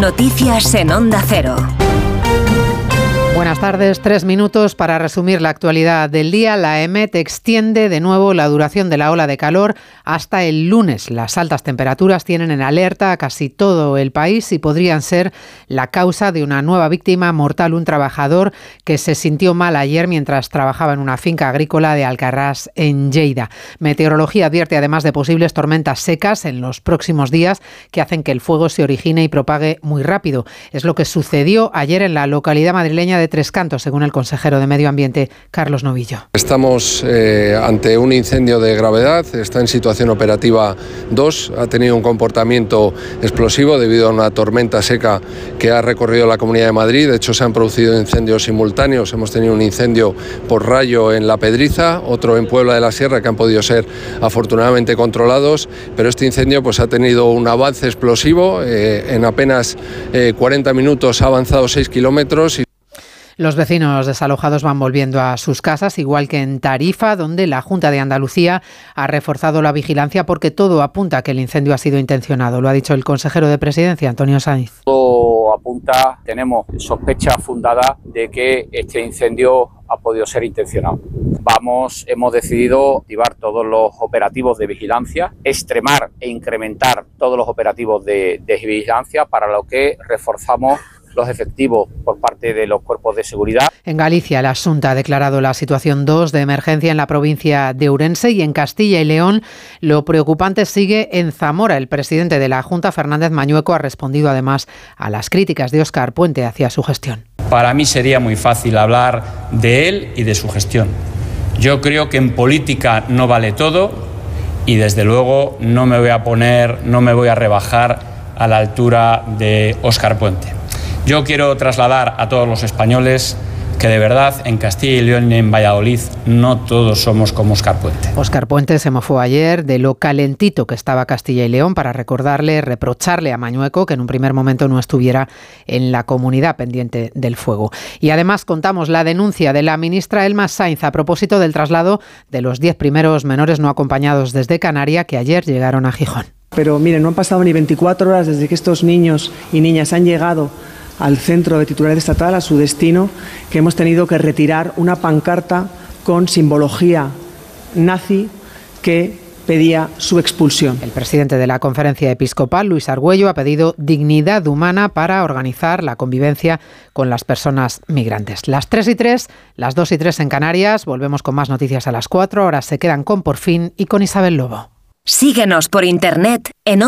Noticias en Onda Cero. Buenas tardes, 3 minutos para resumir la actualidad del día. La EMET extiende de nuevo la duración de la ola de calor hasta el lunes. Las altas temperaturas tienen en alerta a casi todo el país y podrían ser la causa de una nueva víctima mortal, un trabajador que se sintió mal ayer mientras trabajaba en una finca agrícola de Alcarrás, en Lleida. Meteorología advierte además de posibles tormentas secas en los próximos días que hacen que el fuego se origine y propague muy rápido. Es lo que sucedió ayer en la localidad madrileña de Tres Cantos, según el consejero de Medio Ambiente, Carlos Novillo. Estamos ante un incendio de gravedad, está en situación operativa 2, ha tenido un comportamiento explosivo debido a una tormenta seca que ha recorrido la Comunidad de Madrid. De hecho, se han producido incendios simultáneos. Hemos tenido un incendio por rayo en La Pedriza, otro en Puebla de la Sierra, que han podido ser afortunadamente controlados, pero este incendio pues ha tenido un avance explosivo. En apenas 40 minutos ha avanzado 6 kilómetros. Los vecinos desalojados van volviendo a sus casas, igual que en Tarifa, donde la Junta de Andalucía ha reforzado la vigilancia porque todo apunta a que el incendio ha sido intencionado. Lo ha dicho el consejero de Presidencia, Antonio Sainz. Todo apunta, tenemos sospecha fundada de que este incendio ha podido ser intencionado. Hemos decidido activar todos los operativos de vigilancia, extremar e incrementar todos los operativos de vigilancia, para lo que reforzamos los efectivos por parte de los cuerpos de seguridad. En Galicia, la Xunta ha declarado la situación 2 de emergencia en la provincia de Ourense, y en Castilla y León lo preocupante sigue en Zamora. El presidente de la Junta, Fernández Mañueco, ha respondido además a las críticas de Óscar Puente hacia su gestión. Para mí sería muy fácil hablar de él y de su gestión. Yo creo que en política no vale todo y desde luego no me voy a rebajar a la altura de Óscar Puente. Yo quiero trasladar a todos los españoles que de verdad en Castilla y León y en Valladolid no todos somos como Óscar Puente. Óscar Puente se mofó ayer de lo calentito que estaba Castilla y León para reprocharle a Mañueco que en un primer momento no estuviera en la comunidad pendiente del fuego. Y además contamos la denuncia de la ministra Elma Sainz a propósito del traslado de los 10 primeros menores no acompañados desde Canarias que ayer llegaron a Gijón. Pero miren, no han pasado ni 24 horas desde que estos niños y niñas han llegado al centro de titularidad estatal, a su destino, que hemos tenido que retirar una pancarta con simbología nazi que pedía su expulsión. El presidente de la Conferencia Episcopal, Luis Argüello, ha pedido dignidad humana para organizar la convivencia con las personas migrantes. Las 3:03, las 2:03 en Canarias. Volvemos con más noticias a las 4. Ahora se quedan con Por Fin y con Isabel Lobo. Síguenos por internet en